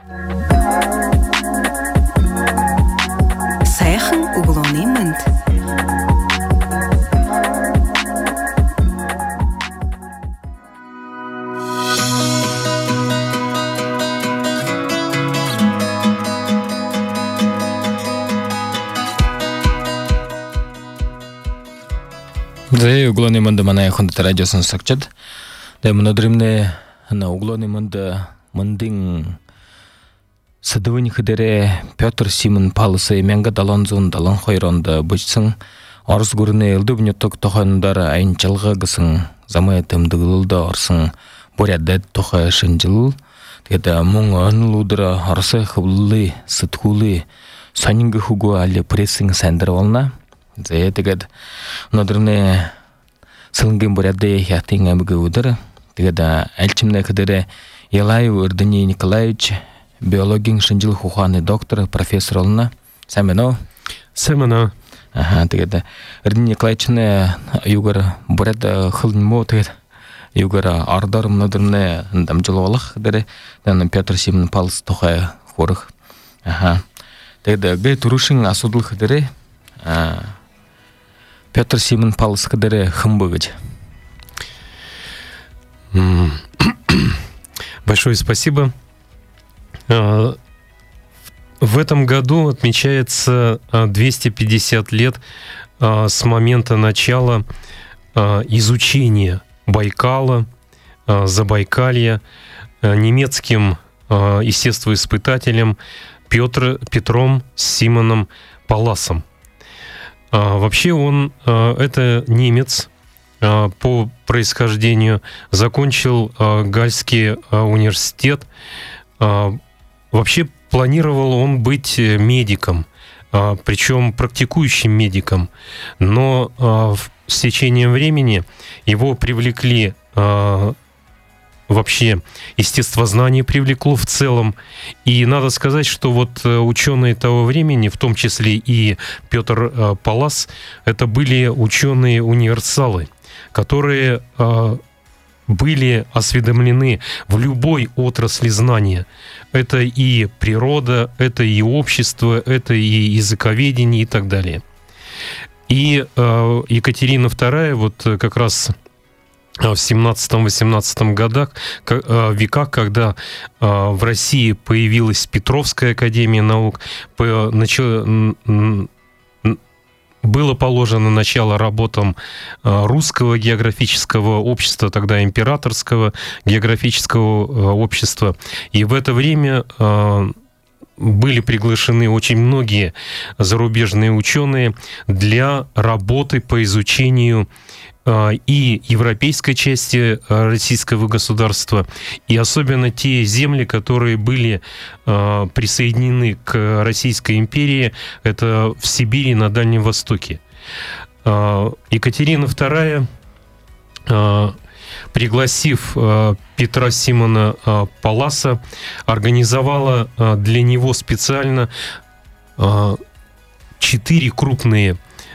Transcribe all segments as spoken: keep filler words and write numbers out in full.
Сайхан угловный мент. Зэ угловный мент манай хондот радиосын сакчад. Дэ мнодримне на угловный мент мендин садовник хидере Петр Симон Палысы менга даланзун далан хойронда бычсын арыз гурне элдүбнө ток тохондар айынчылга гысын замая тымдыгылда арсын борядет тоха шынжыл теда мун анлудра арсы хылы сытхулы санинга хугу али прессинг сендер волна зе тегед мнодримне сылынген борядде хятин амыгы удыр теда элчимне хидере Елаев Эрдений Николаевич биологин шынжыл хуханы доктор, профессор олна. Сәмено? Сәмено. Ага, тегеді. Эрдений Николаевичне югар борят хылнмо тегеді. Югар ардар мнодырне дамжыл олық дәрі. Дән Петр Симон Палыс тоқай хорық. Ага. Тегеді, гай турушын асудылық дәрі. Петр Симон Палыс дәрі хымбығыд. Большое спасибо. В этом году отмечается двести пятьдесят лет с момента начала изучения Байкала, Забайкалья немецким естествоиспытателем Петр, Петром Симоном Паласом. Вообще он, это немец, по происхождению, закончил Гальский университет. Вообще планировал он быть медиком, причем практикующим медиком, но с течением времени его привлекли, вообще естествознание привлекло в целом, и надо сказать, что вот ученые того времени, в том числе и Петр Палас, это были ученые-универсалы, которые были осведомлены в любой отрасли знания. Это и природа, это и общество, это и языковедение и так далее. И э, Екатерина вторая вот как раз в семнадцатом-восемнадцатом годах, э, веках, когда э, в России появилась Петровская академия наук, по, начало, было положено начало работам русского географического общества, тогда императорского географического общества. И в это время были приглашены очень многие зарубежные ученые для работы по изучению и европейской части российского государства, и особенно те земли, которые были э, присоединены к Российской империи, это в Сибири и на Дальнем Востоке. Э, Екатерина вторая, э, пригласив э, Петра Симона э, Паласа, организовала э, для него специально э, четыре крупные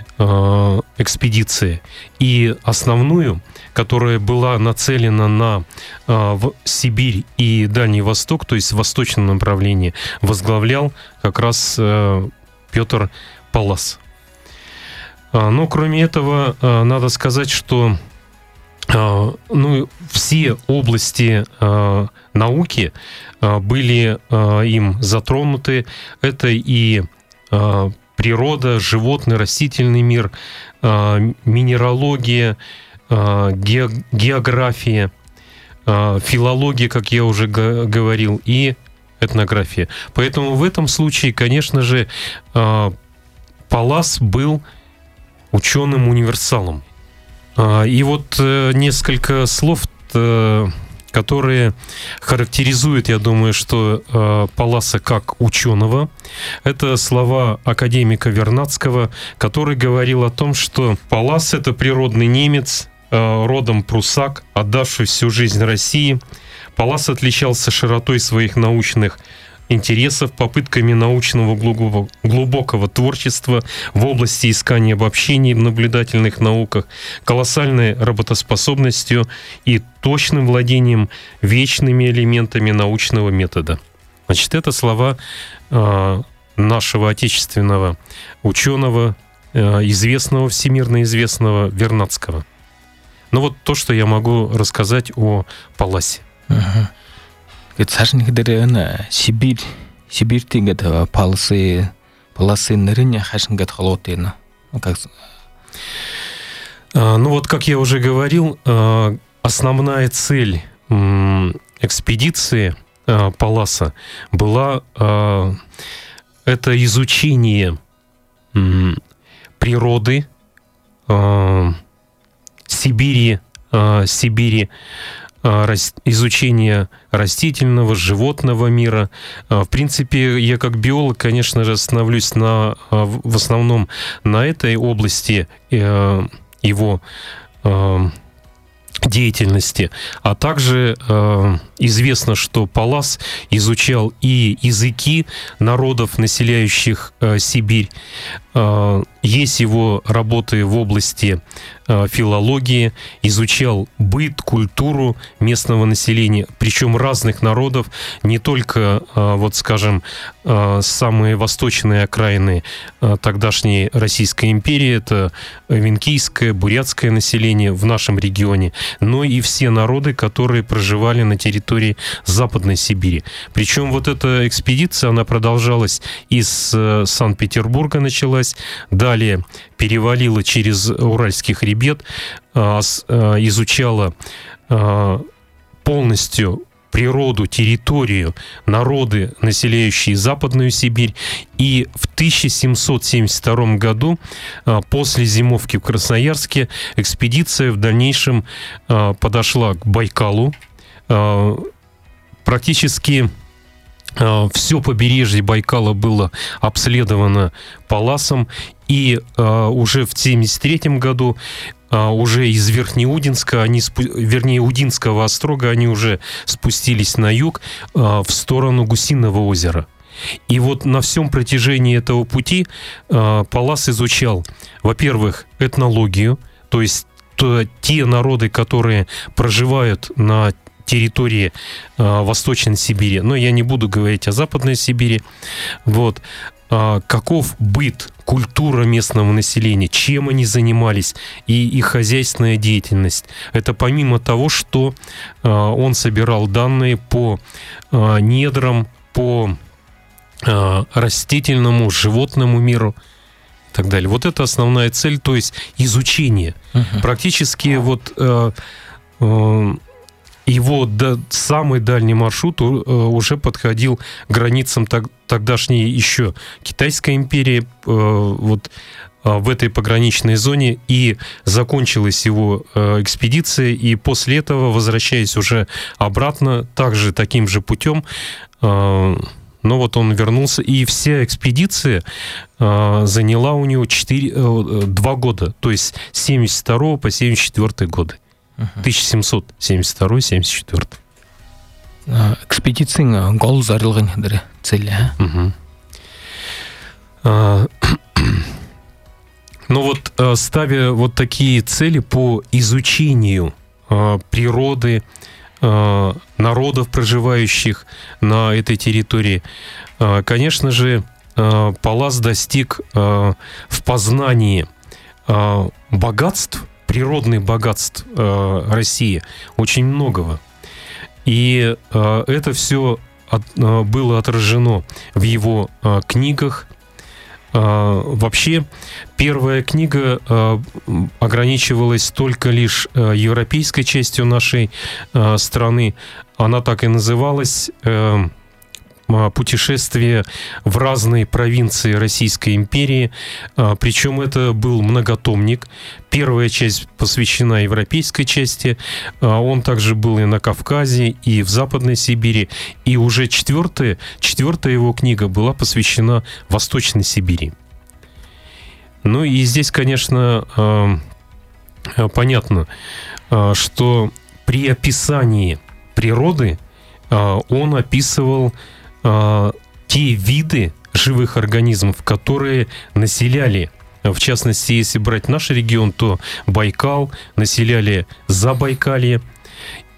экспедиции. И основную, которая была нацелена на э, в Сибирь и Дальний Восток, то есть в восточном направлении, возглавлял как раз э, Петр Палас. А, но кроме этого, э, надо сказать, что э, ну, все области э, науки э, были э, им затронуты. Это и э, природа, животный, растительный мир, э, минералогия, э, ге, география, э, филология, как я уже г- говорил, и этнография. Поэтому в этом случае, конечно же, э, Палас был ученым-универсалом. Э, и вот э, несколько слов, э, которые характеризуют, я думаю, что э, Паласа как ученого. Это слова академика Вернадского, который говорил о том, что Палас — это природный немец, э, родом прусак, отдавший всю жизнь России. Палас отличался широтой своих научных интересов, попытками научного глубокого, глубокого творчества в области искания обобщений в наблюдательных науках, колоссальной работоспособностью и точным владением вечными элементами научного метода. Значит, это слова э, нашего отечественного ученого, э, известного, всемирно известного Вернадского. Ну вот то, что я могу рассказать о Паласе. Сашникдерена Сибирь, Сибирь тигет Паласы, Паласы нырыня хашнгат холотена. Как? Ну вот, как я уже говорил, основная цель экспедиции Паласа была это изучение природы Сибири, Сибири, изучение растительного, животного мира. В принципе, я как биолог, конечно же, остановлюсь на, в основном на этой области его деятельности, а также э, известно, что Палас изучал и языки народов, населяющих э, Сибирь. Э, есть его работы в области э, филологии, изучал быт, культуру местного населения, причем разных народов, не только, э, вот скажем, э, самые восточные окраины э, тогдашней Российской империи, это венкийское, бурятское население в нашем регионе, но и все народы, которые проживали на территории Западной Сибири. Причем вот эта экспедиция, она продолжалась из э, Санкт-Петербурга, началась, далее перевалила через Уральский хребет, э, э, изучала э, полностью природу, территорию, народы, населяющие Западную Сибирь. И в тысяча семьсот семьдесят втором году, после зимовки в Красноярске, экспедиция в дальнейшем подошла к Байкалу. Практически все побережье Байкала было обследовано Паласом. И уже в семьдесят третьем году уже из Верхнеудинска, они, вернее, Удинского острога, они уже спустились на юг в сторону Гусиного озера. И вот на всем протяжении этого пути Палас изучал, во-первых, этнологию, то есть то, те народы, которые проживают на территории Восточной Сибири, но я не буду говорить о Западной Сибири, вот, каков быт, культура местного населения, чем они занимались, и их хозяйственная деятельность. Это помимо того, что э, он собирал данные по э, недрам, по э, растительному, животному миру и так далее. Вот это основная цель, то есть изучение. Uh-huh. Практически вот э, э, его до, самый дальний маршрут э, уже подходил к границам так, тогдашней еще Китайской империи, э, вот э, в этой пограничной зоне, и закончилась его э, экспедиция, и после этого, возвращаясь уже обратно, также таким же путем, э, но вот он вернулся, и вся экспедиция э, заняла у него четыре, э, два года, то есть с семьдесят второго по семьдесят четвёртый годы. тысяча семьсот семьдесят второй — семьдесят четвёртый. Экспедицияның гол зарылған цели. Ну вот, ставя вот такие цели по изучению природы, народов, проживающих на этой территории, конечно же, Палас достиг в познании богатств, природных богатств э, России, очень многого. И э, это все от, э, было отражено в его э, книгах. Э, вообще, первая книга э, ограничивалась только лишь э, европейской частью нашей э, страны. Она так и называлась э, «Путешествие в разные провинции Российской империи». Причем это был многотомник. Первая часть посвящена европейской части. Он также был и на Кавказе, и в Западной Сибири. И уже четвертая, четвертая его книга была посвящена Восточной Сибири. Ну и здесь, конечно, понятно, что при описании природы он описывал те виды живых организмов, которые населяли, в частности, если брать наш регион, то Байкал, населяли Забайкалье.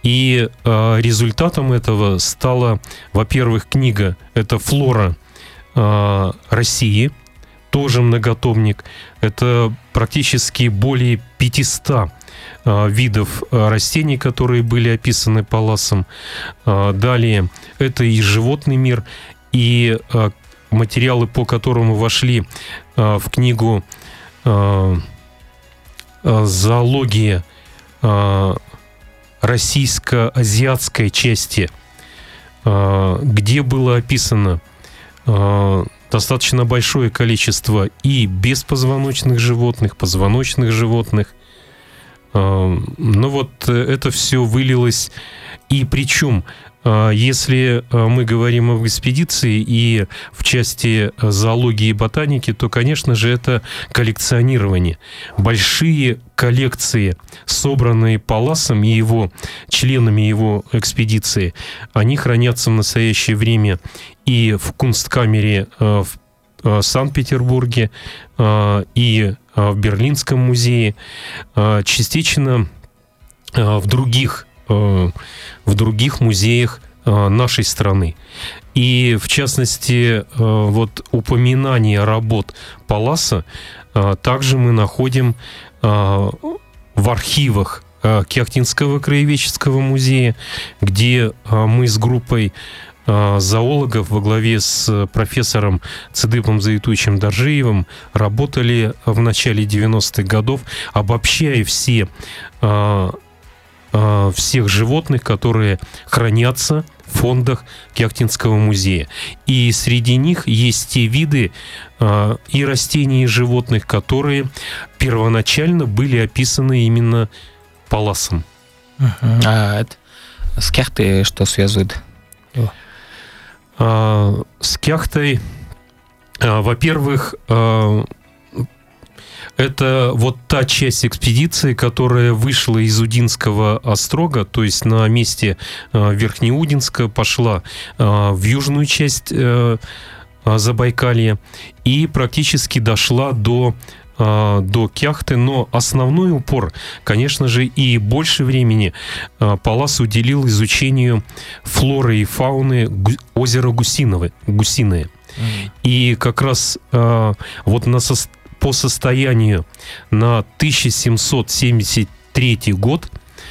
И э, результатом этого стала, во-первых, книга, это «Флора э, России», тоже многотомник. Это практически более пятисот э, видов э, растений, которые были описаны Палласом. Э, далее, это и животный мир, и э, материалы, по которому вошли э, в книгу э, э, «Зоология» э, российско-азиатской части, э, где было описано э, достаточно большое количество и беспозвоночных животных, позвоночных животных. Ну вот это все вылилось. И причем, если мы говорим об экспедиции и в части зоологии и ботаники, то, конечно же, это коллекционирование. Большие коллекции, собранные Палласом и его членами его экспедиции, они хранятся в настоящее время и в Кунсткамере в Санкт-Петербурге, и в Берлинском музее, частично в других, в других музеях нашей страны. И, в частности, вот упоминание работ Палласа также мы находим в архивах Кяхтинского краеведческого музея, где мы с группой зоологов во главе с профессором Цыдыпом Заятуевичем Доржиевым работали в начале девяностых годов, обобщая все, всех животных, которые хранятся в фондах Кяхтинского музея. И среди них есть те виды и растений, и животных, которые первоначально были описаны именно Палласом. Uh-huh. А это с Кяхтой что связывает? А, с Кяхтой, а, во-первых, а, это вот та часть экспедиции, которая вышла из Удинского острога, то есть на месте а, Верхнеудинска, пошла а, в южную часть а, Забайкалья и практически дошла до до Кяхты, но основной упор, конечно же, и больше времени Паллас уделил изучению флоры и фауны озера Гусиново, Гусиное. Mm. И как раз вот на, по состоянию на тысяча семьсот семьдесят третий год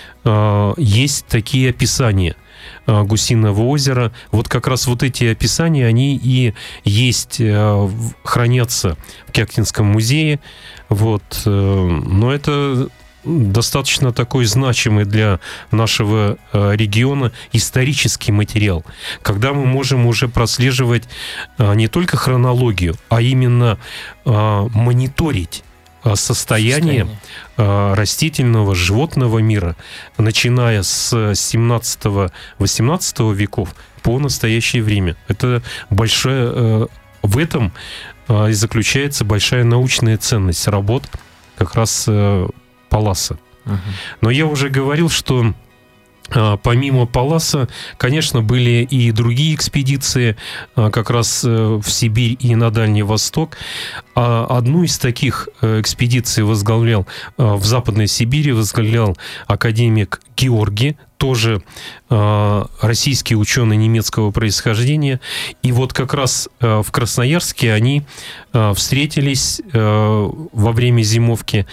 есть такие описания Гусиного озера. Вот как раз вот эти описания, они и есть, хранятся в Кяхтинском музее. Вот. Но это достаточно такой значимый для нашего региона исторический материал, когда мы можем уже прослеживать не только хронологию, а именно мониторить состояние, состояние растительного, животного мира, начиная с семнадцатого-восемнадцатого веков по настоящее время. Это большая, в этом и заключается большая научная ценность работ как раз Палласа. Uh-huh. Но я уже говорил, что помимо Палласа, конечно, были и другие экспедиции как раз в Сибирь и на Дальний Восток. Одну из таких экспедиций возглавлял в Западной Сибири, возглавлял академик Георгий, тоже российский ученый немецкого происхождения. И вот как раз в Красноярске они встретились во время зимовки.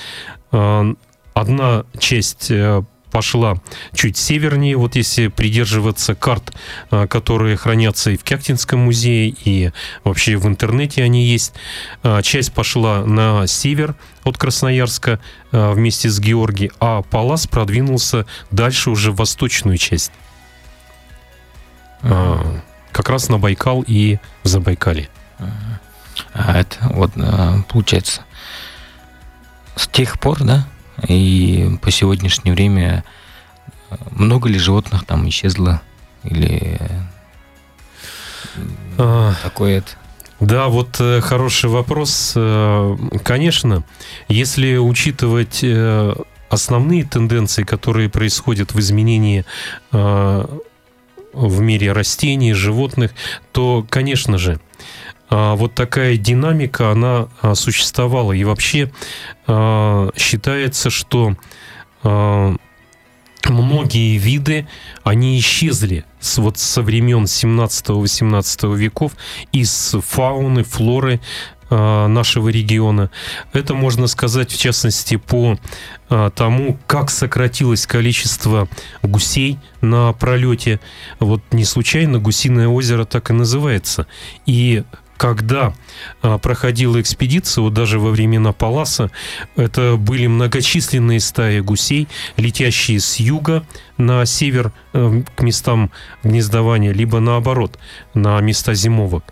Одна часть пошла чуть севернее, вот если придерживаться карт, которые хранятся и в Кяхтинском музее, и вообще в интернете они есть. Часть пошла на север от Красноярска вместе с Георгием, а Паллас продвинулся дальше уже в восточную часть. Uh-huh. Как раз на Байкал и Забайкалье. Uh-huh. А это вот получается с тех пор, да? И по сегодняшнее время много ли животных там исчезло? Или а, такое это? Да, вот хороший вопрос. Конечно, если учитывать основные тенденции, которые происходят в изменении в мире растений, животных, то, конечно же, вот такая динамика, она существовала. И вообще считается, что многие виды, они исчезли с, вот, со времен семнадцатого-восемнадцатого веков из фауны, флоры э, нашего региона. Это можно сказать, в частности, по э, тому, как сократилось количество гусей на пролете. Вот не случайно Гусиное озеро так и называется. И когда а, проходила экспедиция, вот даже во времена Палласа, это были многочисленные стаи гусей, летящие с юга на север э, к местам гнездования, либо наоборот, на места зимовок.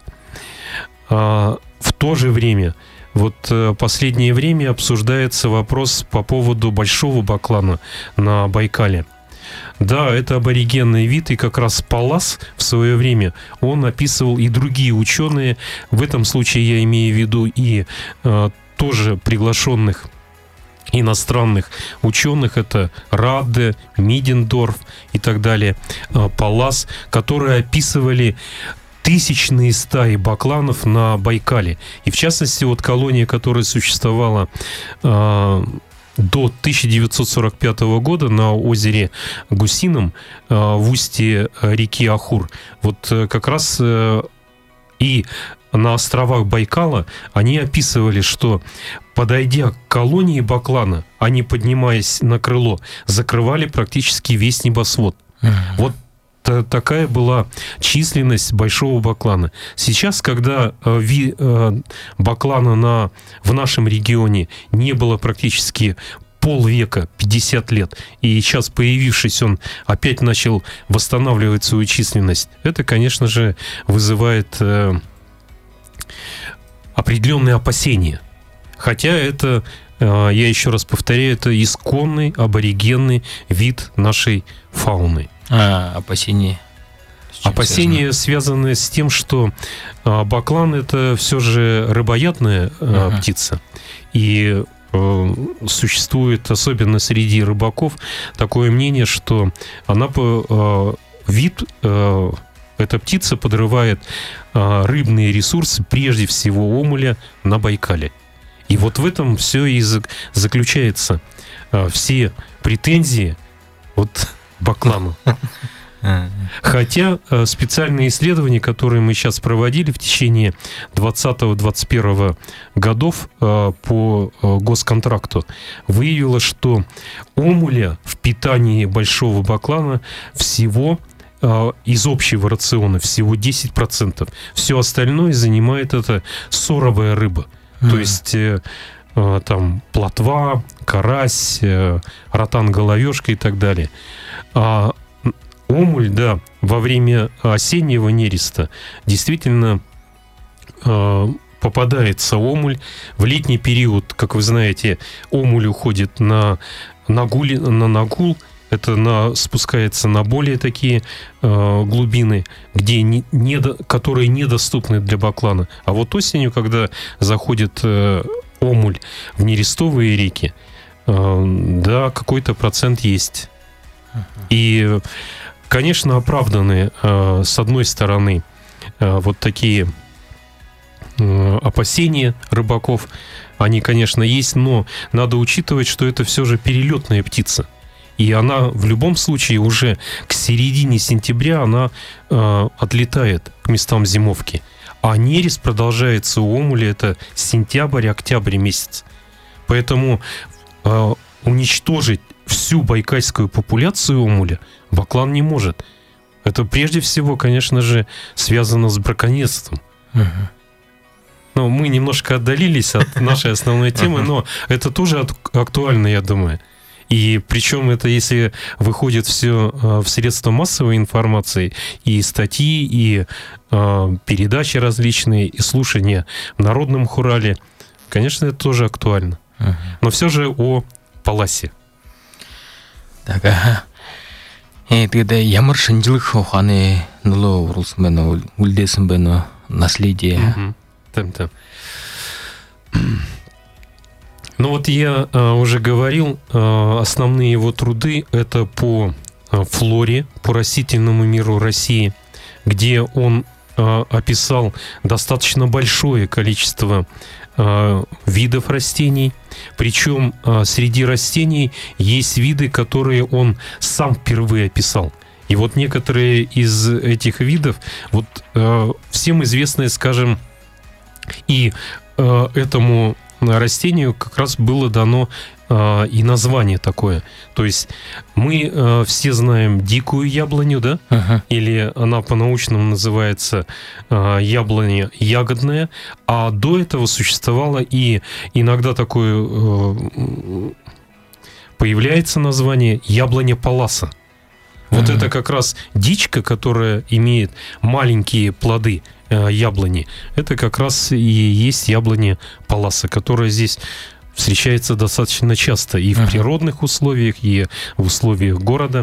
А, в то же время, вот э, последнее время обсуждается вопрос по поводу большого баклана на Байкале. Да, это аборигенный вид, и как раз Паллас в свое время, он описывал, и другие ученые, в этом случае я имею в виду и э, тоже приглашенных иностранных ученых, это Радде, Мидендорф и так далее, э, Паллас, которые описывали тысячные стаи бакланов на Байкале. И в частности, вот колония, которая существовала э, до тысяча девятьсот сорок пятого года на озере Гусином э, в устье реки Ахур, вот э, как раз э, и на островах Байкала они описывали, что, подойдя к колонии баклана, они, поднимаясь на крыло, закрывали практически весь небосвод. Mm-hmm. Вот такая была численность большого баклана. Сейчас, когда э, ви, э, баклана на, в нашем регионе не было практически полвека, пятьдесят лет, и сейчас, появившись, он опять начал восстанавливать свою численность, это, конечно же, вызывает э, определенные опасения. Хотя это, э, я еще раз повторяю, это исконный аборигенный вид нашей фауны. А, опасения. Опасения связаны с тем, что а, баклан — это все же рыбоядная а, uh-huh. птица. И а, существует, особенно среди рыбаков, такое мнение, что она по а, вид, а, эта птица подрывает а, рыбные ресурсы, прежде всего омуля, на Байкале. И вот в этом все и заключается. А, все претензии вот баклану. Хотя специальные исследования, которые мы сейчас проводили в течение двадцатого-двадцать первого годов по госконтракту, выявило, что омуля в питании большого баклана всего из общего рациона всего десять процентов. Все остальное занимает это соровая рыба. Mm. То есть там плотва, карась, ротан-головешка и так далее. А омуль, да, во время осеннего нереста действительно попадается омуль. В летний период, как вы знаете, омуль уходит на нагул, на нагул. Это на, спускается на более такие э, глубины, где не, не, которые недоступны для баклана. А вот осенью, когда заходит э, омуль в нерестовые реки, э, да, какой-то процент есть. Uh-huh. И, конечно, оправданы, э, с одной стороны, э, вот такие э, опасения рыбаков. Они, конечно, есть, но надо учитывать, что это все же перелетная птица. И она в любом случае уже к середине сентября она э, отлетает к местам зимовки. А нерест продолжается у омуля это сентябрь-октябрь месяц. Поэтому э, уничтожить всю байкальскую популяцию омуля баклан не может. Это прежде всего, конечно же, связано с браконьерством. Uh-huh. Но мы немножко отдалились от нашей основной темы, uh-huh. но это тоже актуально, я думаю. И причем это, если выходит все в средства массовой информации, и статьи, и э, передачи различные, и слушания в народном хорале, конечно, это тоже актуально. Uh-huh. Но все же о Палласе. Так, ага. Э, тогда ямар шинжилых уханы нуло урулсмено, ульдесмбено наследие. Там-там. Ну вот я а, уже говорил, а, основные его труды это по а, флоре, по растительному миру России, где он э, описал достаточно большое количество э, видов растений. Причем э, среди растений есть виды, которые он сам впервые описал. И вот некоторые из этих видов, вот э, всем известные, скажем, и э, этому растению как раз было дано э, и название такое. То есть мы э, все знаем дикую яблоню, да? Uh-huh. Или она по-научному называется э, яблоня ягодная, а до этого существовало и иногда такое э, появляется название яблоня палласа. Вот mm-hmm. это как раз дичка, которая имеет маленькие плоды э, яблони. Это как раз и есть яблоня палласа, которая здесь встречается достаточно часто и в mm-hmm. природных условиях, и в условиях города.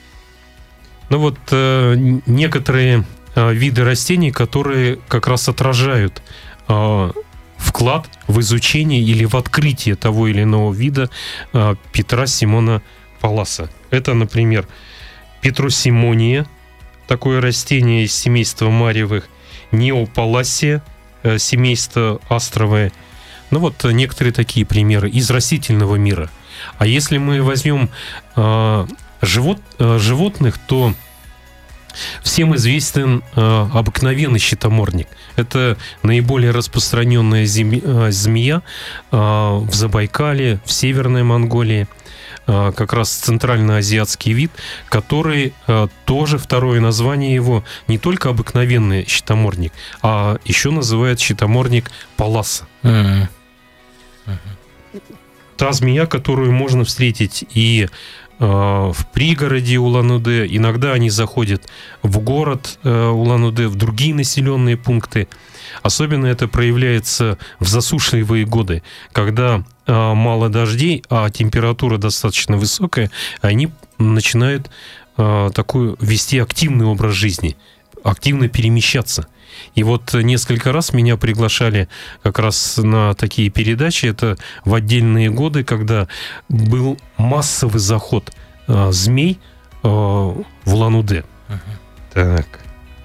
Ну вот э, некоторые э, виды растений, которые как раз отражают э, вклад в изучение или в открытие того или иного вида э, Петра Симона Палласа. Это, например, Петросимония, такое растение из семейства марьевых, Неопалласия, э, семейство астровое. Ну вот некоторые такие примеры из растительного мира. А если мы возьмем э, живот, э, животных, то всем известен э, обыкновенный щитомордник. Это наиболее распространенная зим, э, змея э, в Забайкале, в Северной Монголии. Как раз центральноазиатский вид, который э, тоже второе название его не только обыкновенный щитомордник, а еще называют щитомордник палласа. Mm-hmm. Mm-hmm. Та змея, которую можно встретить и э, в пригороде Улан-Удэ, иногда они заходят в город э, Улан-Удэ, в другие населенные пункты. Особенно это проявляется в засушливые годы, когда э, мало дождей, а температура достаточно высокая, они начинают э, такой вести активный образ жизни, активно перемещаться. И вот несколько раз меня приглашали как раз на такие передачи, это в отдельные годы, когда был массовый заход э, змей э, в Улан-Удэ. Uh-huh. Так.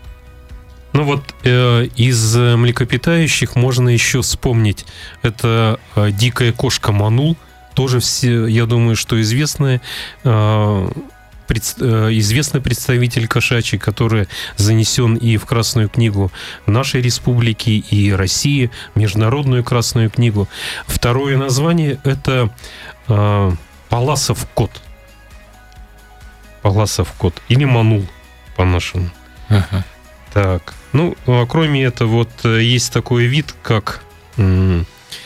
Ну вот э, из млекопитающих можно еще вспомнить, это э, дикая кошка манул, тоже все, я думаю, что известная, э, пред, э, известный представитель кошачий, который занесен и в Красную книгу нашей республики, и России, Международную Красную книгу. Второе название это э, палласов кот. Палласов кот или манул по-нашему. Uh-huh. Так, ну, а кроме этого, вот есть такой вид, как м-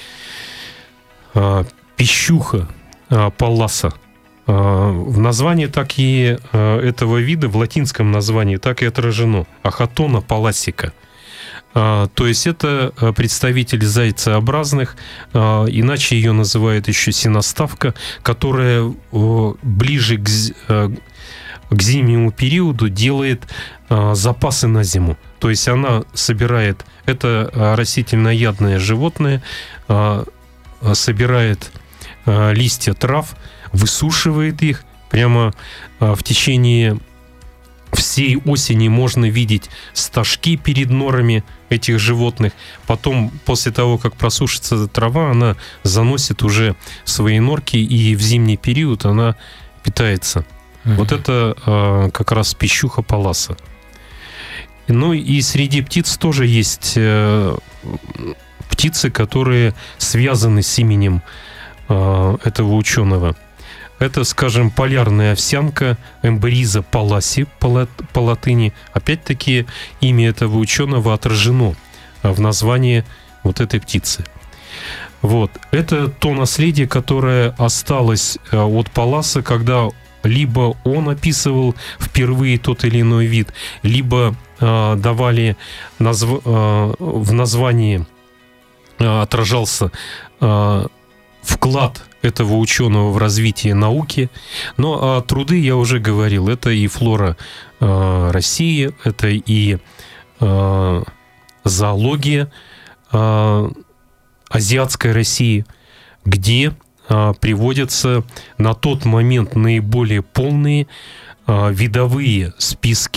а, пищуха а, палласа. А, в названии так и а, этого вида, в латинском названии, так и отражено. Ахатона палласика. А, то есть это представитель зайцеобразных, а, иначе ее называют еще синоставка, которая а, ближе к, а, к зимнему периоду делает а, запасы на зиму. То есть она собирает, это а, растительноядное животное, а, а, собирает а, листья трав, высушивает их. Прямо а, в течение всей осени можно видеть стажки перед норами этих животных. Потом, после того, как просушится трава, она заносит уже свои норки, и в зимний период она питается. Mm-hmm. Вот это э, как раз пищуха палласа. Ну и среди птиц тоже есть э, птицы, которые связаны с именем э, этого ученого. Это, скажем, полярная овсянка, Эмбриза палласи по, по латыни. Опять-таки имя этого ученого отражено в названии вот этой птицы. Вот. Это то наследие, которое осталось от Палласа, когда либо он описывал впервые тот или иной вид, либо э, давали назв... э, в названии э, отражался э, вклад этого ученого в развитие науки. Но а труды, я уже говорил, это и флора э, России, это и э, зоология э, азиатской России, где э, приводятся на тот момент наиболее полные э, видовые списки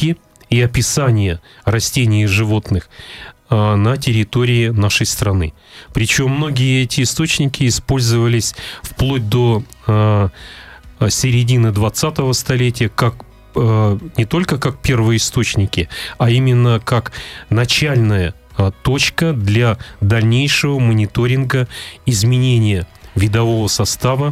и описание растений и животных на территории нашей страны. Причем многие эти источники использовались вплоть до середины двадцатого столетия как не только как первоисточники, а именно как начальная точка для дальнейшего мониторинга изменения видового состава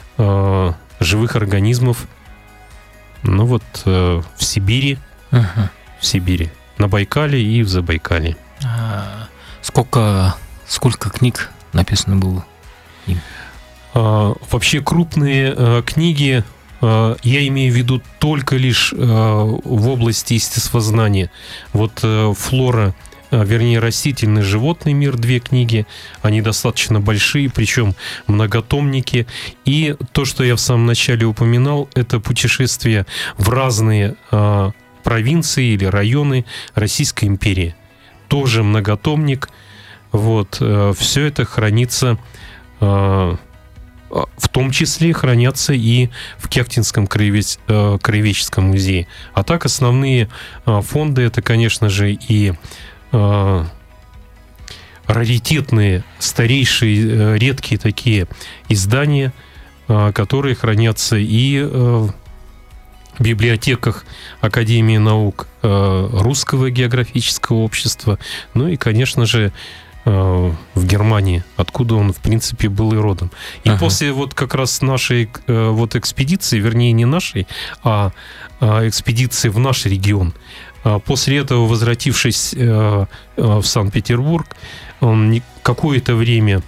живых организмов, ну вот в Сибири, uh-huh. в Сибири, на Байкале и в Забайкалье. А сколько, сколько книг написано было им? А, вообще крупные а, книги, а, я имею в виду только лишь а, в области естествознания. Вот а, флора, а, вернее растительный животный мир, две книги, они достаточно большие, причем многотомники. И то, что я в самом начале упоминал, это путешествие в разные а, провинции или районы Российской империи. Тоже многотомник. Вот, э, все это хранится, э, в том числе хранятся и в Кяхтинском краевед... э, краеведческом музее. А так основные э, фонды — это, конечно же, и э, раритетные, старейшие, э, редкие такие издания, э, которые хранятся и э, в библиотеках Академии наук, э, Русского географического общества, ну и, конечно же, э, в Германии, откуда он, в принципе, был и родом. И ага. после вот как раз нашей э, вот экспедиции, вернее, не нашей, а э, экспедиции в наш регион, э, после этого, возвратившись э, э, в Санкт-Петербург, он какое-то время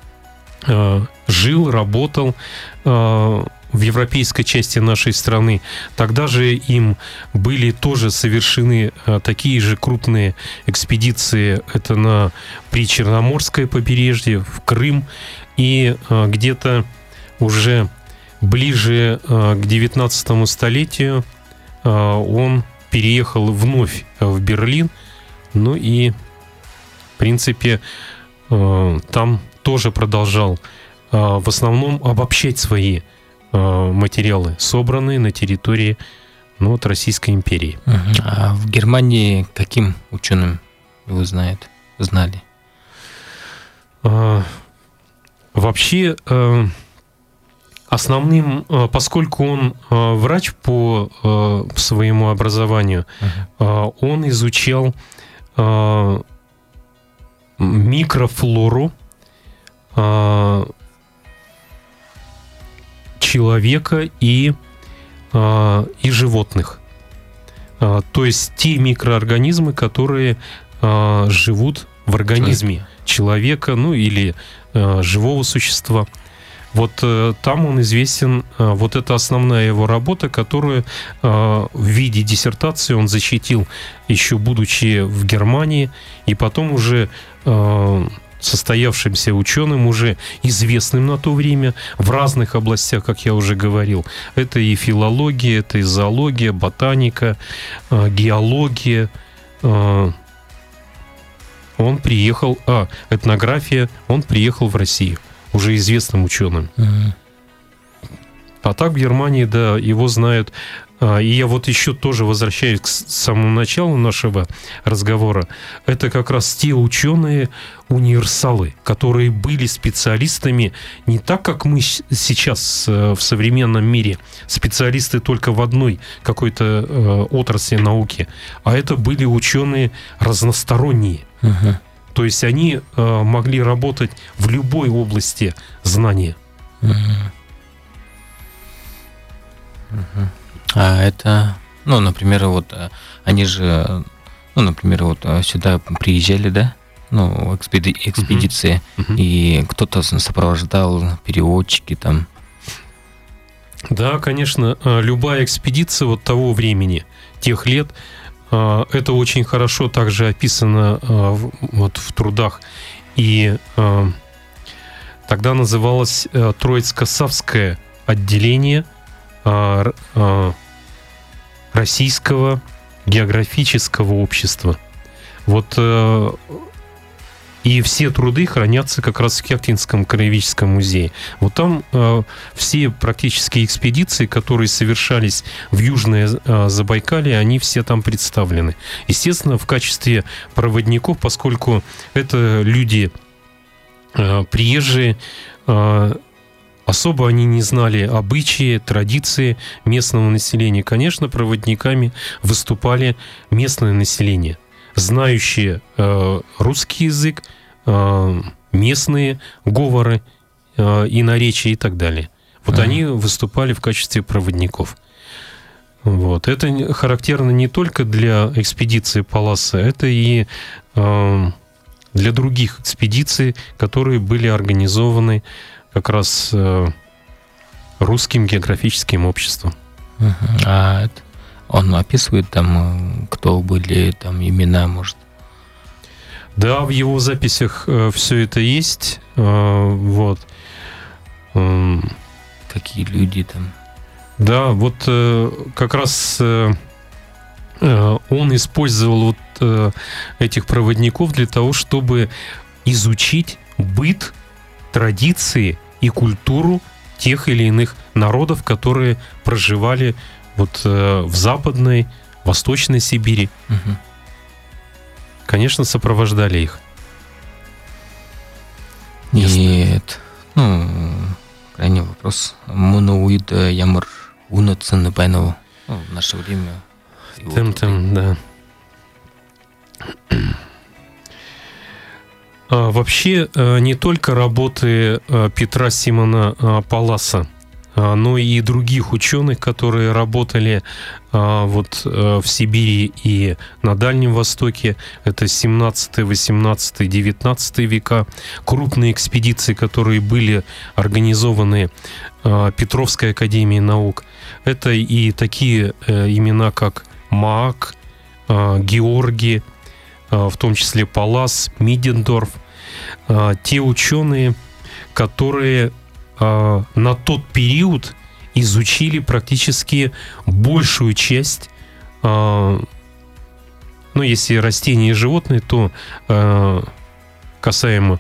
э, жил, работал э, в европейской части нашей страны. Тогда же им были тоже совершены а, такие же крупные экспедиции. Это на Причерноморское побережье, в Крым. И а, где-то уже ближе а, к девятнадцатому столетию а, он переехал вновь в Берлин. Ну и, в принципе, а, там тоже продолжал а, в основном обобщать свои материалы, собранные на территории, ну, вот, Российской империи. Uh-huh. А в Германии каким ученым вы знаете, знали? А, вообще, а, основным, а, поскольку он а, врач по а, своему образованию, uh-huh. а, он изучал а, микрофлору а, человека и, а, и животных. А, то есть те микроорганизмы, которые а, живут в организме человека, ну или а, живого существа. Вот а, там он известен, а, вот это основная его работа, которую а, в виде диссертации он защитил еще будучи в Германии, и потом уже а, состоявшимся ученым, уже известным на то время в разных областях, как я уже говорил. Это и филология, это и зоология, ботаника, геология. Он приехал, а, этнография, он приехал в Россию уже известным ученым. Mm-hmm. А так в Германии, да, его знают. И я вот еще тоже возвращаюсь к самому началу нашего разговора. Это как раз те ученые-универсалы, которые были специалистами не так, как мы сейчас в современном мире, специалисты только в одной какой-то отрасли науки, а это были ученые разносторонние. Uh-huh. То есть они могли работать в любой области знания. Uh-huh. Uh-huh. А это, ну, например, вот они же, ну, например, вот сюда приезжали, да, ну, экспеди- экспедиции, uh-huh. и кто-то сопровождал, переводчики там. Да, конечно, любая экспедиция вот того времени, тех лет, это очень хорошо также описано вот в трудах. И тогда называлось Троицко-Савское отделение Российского географического общества. Вот И все труды хранятся как раз в Керченском краеведческом музее. Вот там э, все практически экспедиции, которые совершались в Южное э, Забайкалье, они все там представлены. Естественно, в качестве проводников, поскольку это люди э, приезжие, э, особо они не знали обычаи, традиции местного населения. Конечно, проводниками выступали местное население, знающие э, русский язык, э, местные говоры э, и наречия и так далее. Вот mm-hmm. они выступали в качестве проводников. Вот. Это характерно не только для экспедиции Палласа, это и э, для других экспедиций, которые были организованы как раз э, русским географическим обществом. Uh-huh. А это, он описывает там, кто были, там имена, может? Да, в его записях э, все это есть. Э, вот. Э, Какие люди там? Да, вот э, как раз э, э, он использовал вот э, этих проводников для того, чтобы изучить быт, традиции и культуру тех или иных народов, которые проживали вот э, в Западной, Восточной Сибири. Угу. Конечно, сопровождали их. Нет. Ну, крайний вопрос. Монуид Ямар Унацин Байнова. В наше время. Тем-тем, да. Вообще, не только работы Петра Симона Палласа, но и других ученых, которые работали вот в Сибири и на Дальнем Востоке. Это семнадцатый, восемнадцатый, девятнадцатый века. Крупные экспедиции, которые были организованы Петровской академией наук. Это и такие имена, как Маак, Георгий, в том числе Паллас, Мидендорф. Те ученые, которые на тот период изучили практически большую часть, ну, если растения и животные, то касаемо,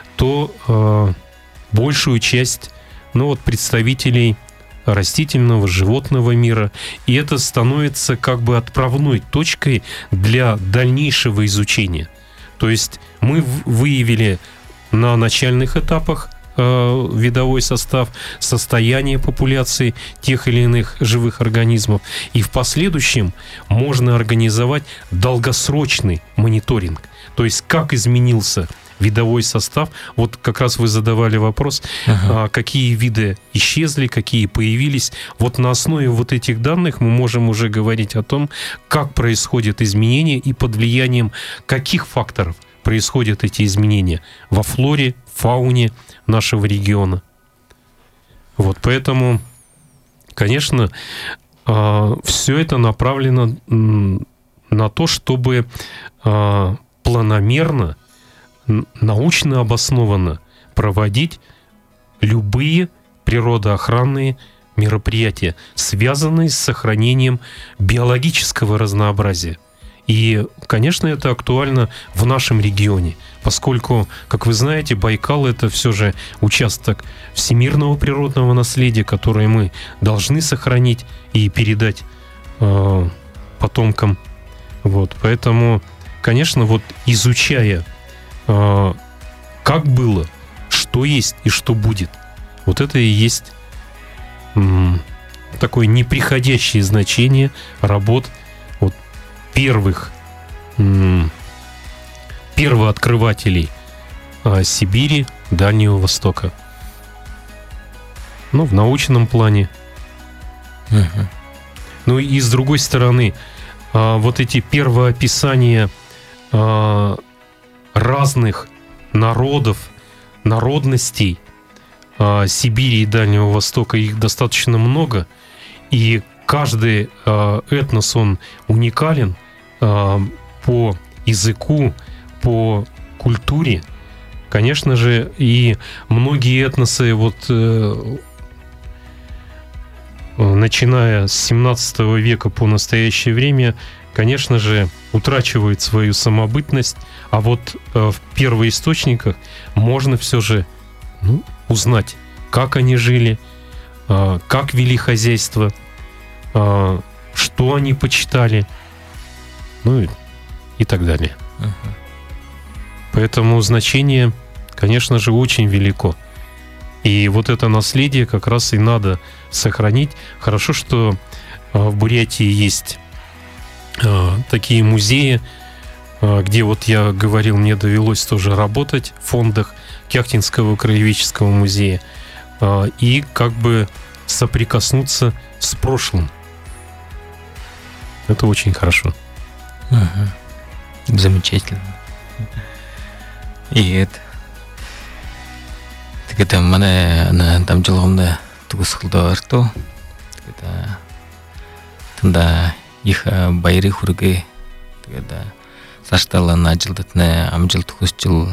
то большую часть, ну, вот, представителей растительного, животного мира. И это становится как бы отправной точкой для дальнейшего изучения. То есть мы выявили на начальных этапах э, видовой состав, состояние популяции тех или иных живых организмов. И в последующем можно организовать долгосрочный мониторинг. То есть как изменился видовой состав. Вот как раз вы задавали вопрос, ага. какие виды исчезли, какие появились. Вот на основе вот этих данных мы можем уже говорить о том, как происходят изменения и под влиянием каких факторов происходят эти изменения во флоре, фауне нашего региона. Вот поэтому, конечно, все это направлено на то, чтобы планомерно, научно обоснованно проводить любые природоохранные мероприятия, связанные с сохранением биологического разнообразия. И, конечно, это актуально в нашем регионе, поскольку, как вы знаете, Байкал — это все же участок всемирного природного наследия, которое мы должны сохранить и передать э, потомкам. Вот, поэтому, конечно, вот изучая как было, что есть и что будет. Вот это и есть м, такое неприходящее значение работ вот, первых м, первооткрывателей а, Сибири, Дальнего Востока. Ну, в научном плане. Uh-huh. Ну и с другой стороны, а, вот эти первоописания а, разных народов, народностей э, Сибири и Дальнего Востока, их достаточно много, и каждый э, этнос, он уникален э, по языку, по культуре. Конечно же, и многие этносы, вот, э, начиная с семнадцатого века по настоящее время, конечно же, утрачивают свою самобытность, а вот э, в первоисточниках можно все же ну, узнать, как они жили, э, как вели хозяйство, э, что они почитали, ну и, и так далее. Uh-huh. Поэтому значение, конечно же, очень велико. И вот это наследие как раз и надо сохранить. Хорошо, что э, в Бурятии есть э, такие музеи, э, где вот я говорил, мне довелось тоже работать в фондах Кяхтинского краеведческого музея э, и как бы соприкоснуться с прошлым. Это очень хорошо. Угу. Замечательно. И это это мана на там жылгымда тугусулда арту это тында их байры хурге это саштала на жылдатна амжыл тугус жыл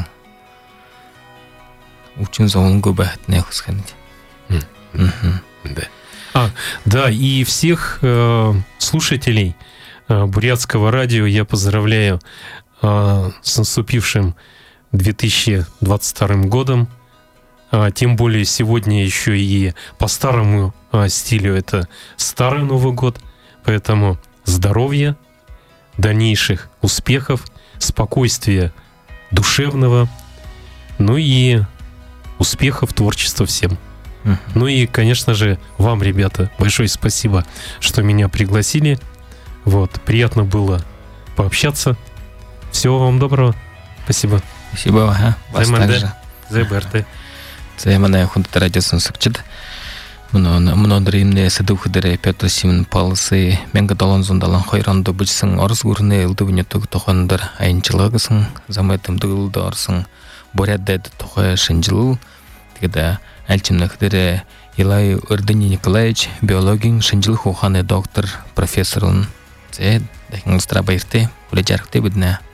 учун зоун губатне хусханит. Да. А, да, и всех э, слушателей э, Бурятского радио я поздравляю э, с наступившим две тысячи двадцать вторым годом. А, тем более сегодня еще и по старому а, стилю это Старый Новый год. Поэтому здоровья, дальнейших успехов, спокойствия душевного, ну и успехов творчества всем. Uh-huh. Ну и, конечно же, вам, ребята, большое спасибо, что меня пригласили. Вот, приятно было пообщаться. Всего вам доброго. Спасибо. Спасибо, ага. Вас также. ЗБРТ. Це мене ходити радіосын сакчыд. Муно мунодримне садухыдыре Петр Симон Палсы менга долонзондалан хойранды бычсын орыс гурне ылдыбыне туг тохандар айынчылыгысын заметым дылдарсын боряддады тохая шынжыл тегда әлчимнахыдыре Илай Ордыни Николаевич биологин шынжыл хуханы доктор профессорын це дахыңыстыра байырты уле жарықты бидне.